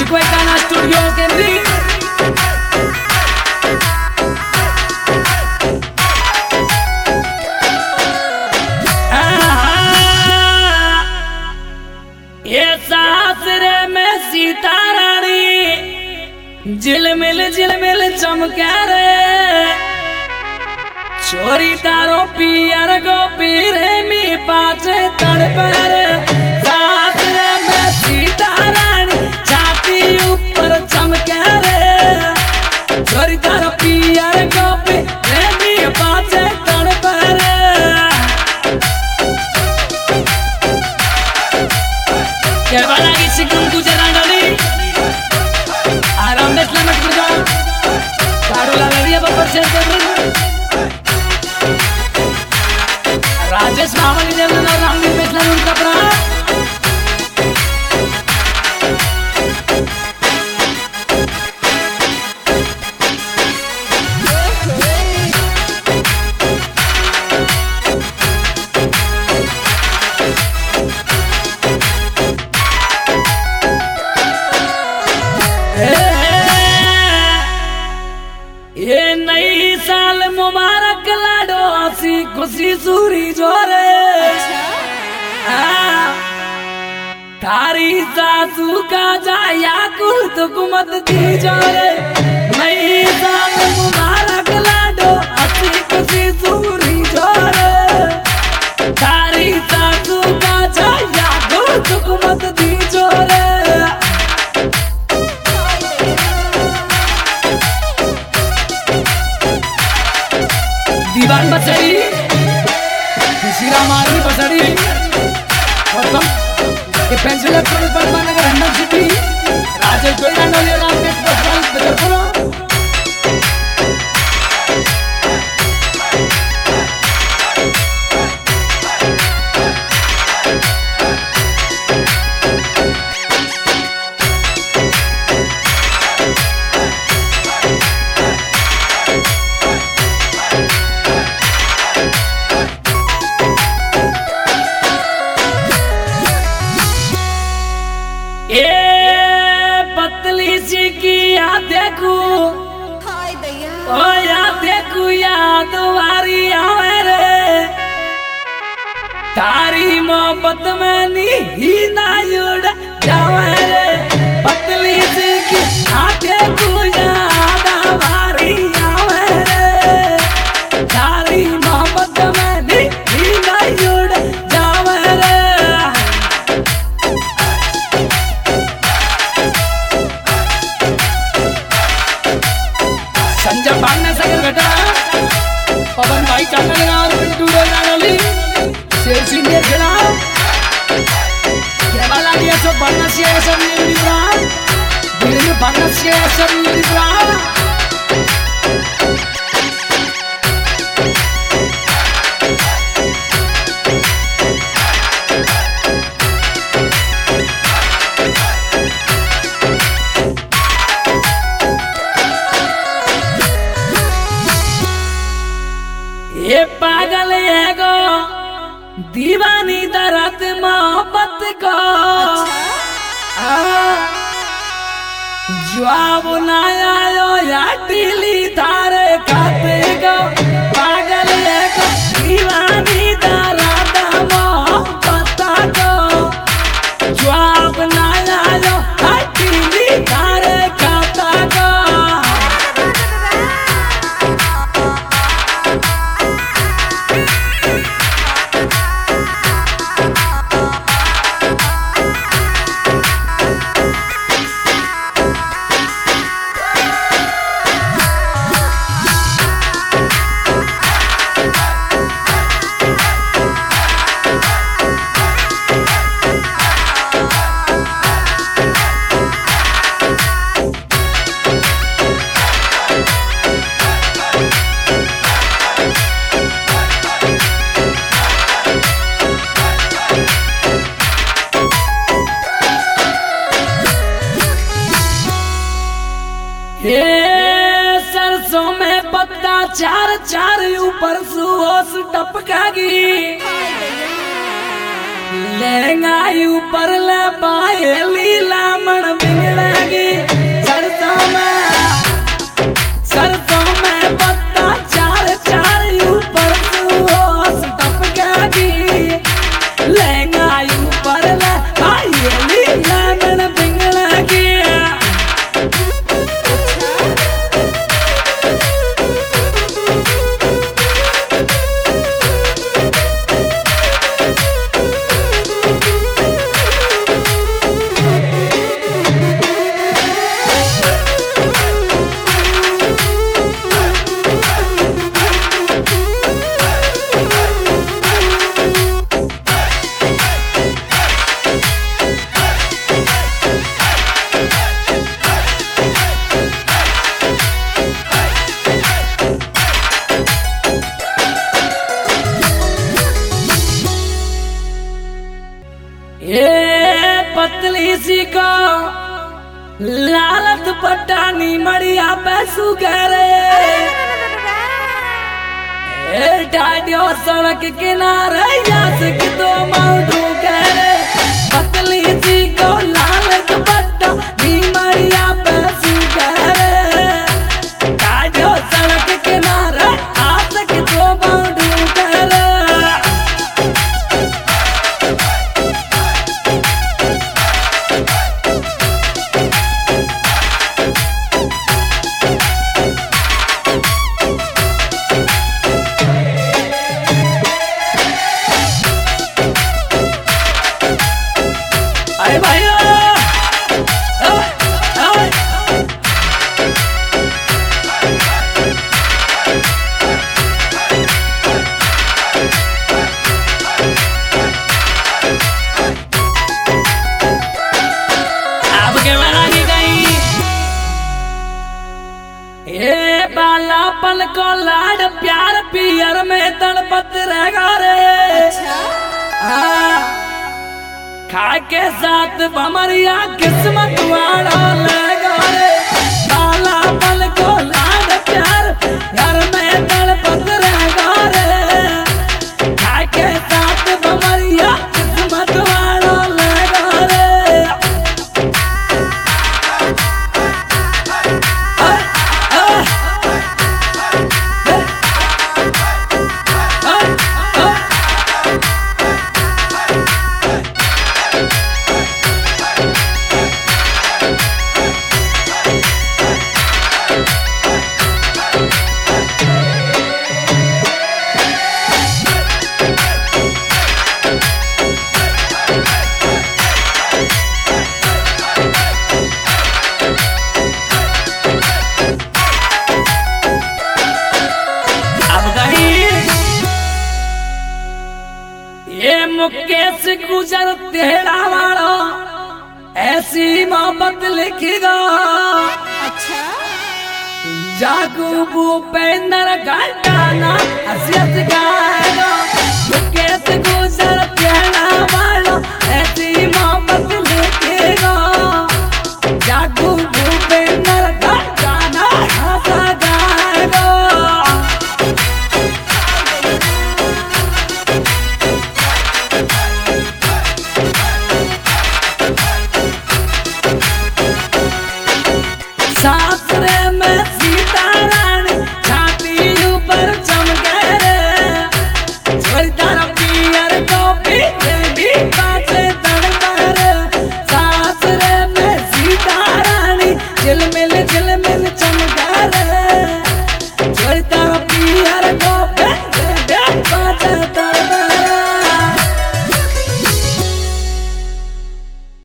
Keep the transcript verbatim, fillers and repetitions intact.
कोई गाना स्टूडियो के भी ये सासरे में सीता रानी झिलमिल झिलमिल चमके रे चोरी तारो पियर गो पीरे मी पाचे तड़प रे सासरे में सीता रानी छाती ऊपर चमके रे चोरी तारो पियर गो पीरे मी पाचे तड़प रे क्या वाला की सिकम तुझे रांडली आराम बेचला मत कर जाओ कारो लागलिया बपर से राजेश मामली देवना रामली बेचला उनका प्राण ये नई साल मुबारक लाडो हंसी खुशी सूरी जोरे तारी सासू का जाया कुल तुकुमत दी जोरे नई साल मुबारक लाडो हंसी खुशी सूरी जोरे तारी सासू का जाया कुल तुकुमत दी जोरे दीवान बसड़ी श्रीरामानी बसड़ी और तुम के पेंसिल पर पर नगर हन्ना सिटी राजेश गोल्डन राम के बसवाल बदरपुरा ये पतली सी की याद देखू हाय दैया ओ याद देखू याद वारी आवे रे तारी मोहब्बत में नी ही ना जुड़ जावे रे पतली सी की याद देखू याद वारी आवे रे तारी मोहब्बत में नी ही ना जुड़ जावे रे संजय भागने सगर बेटा पवन भाई चाकल और पिंटू रानाली शेर सिंह ने खेला क्या वाला दिया तो बनना चाहिए सब ये लिब्रा दिल में बनना चाहिए सब ये लिब्रा ये पागल है गो दीवानी दर्द मोहब्बत को जवाब ना आयो या टीली थारे खाते गो पागल है गो दीवानी दर्द मोहब्बत को जवाब ना आयो या टीली थारे खाते गो ये सरसों में पत्ता चार चार ऊपर सुहोस टपकागी लहंगाई ऊपर ले पाए लीला मन बिगड़ेगी। लालत पटानी मड़िया पैसू करे डाडियो सड़क किनारे यास की दो माउंटू करे पतली सी को लालत पट्टा नी मड़िया पैसू करे डाडियो सड़क किनारे आस की दो माउंटू करे अरे भैया आपके बनानी गई ये बालापन को लाड प्यार पियर में तड़पत रहेगा रे हाँ खाए के साथ बमरिया किस्मत वाला लेगा रे बालापन को लाड प्यार घर में तड़पत रहेगा रे खाए के साथ बमरिया किस्मत वाला लेगा रे ये मुकेश गुजर तेरा वाला ऐसी मोहब्बत लिखेगा अच्छा जागू भूपेंद्र घंटाना हसीयत गाएगा मुकेश गुजर तेरा वाला ऐसी मोहब्बत लिखेगा जागू भूपेंद्र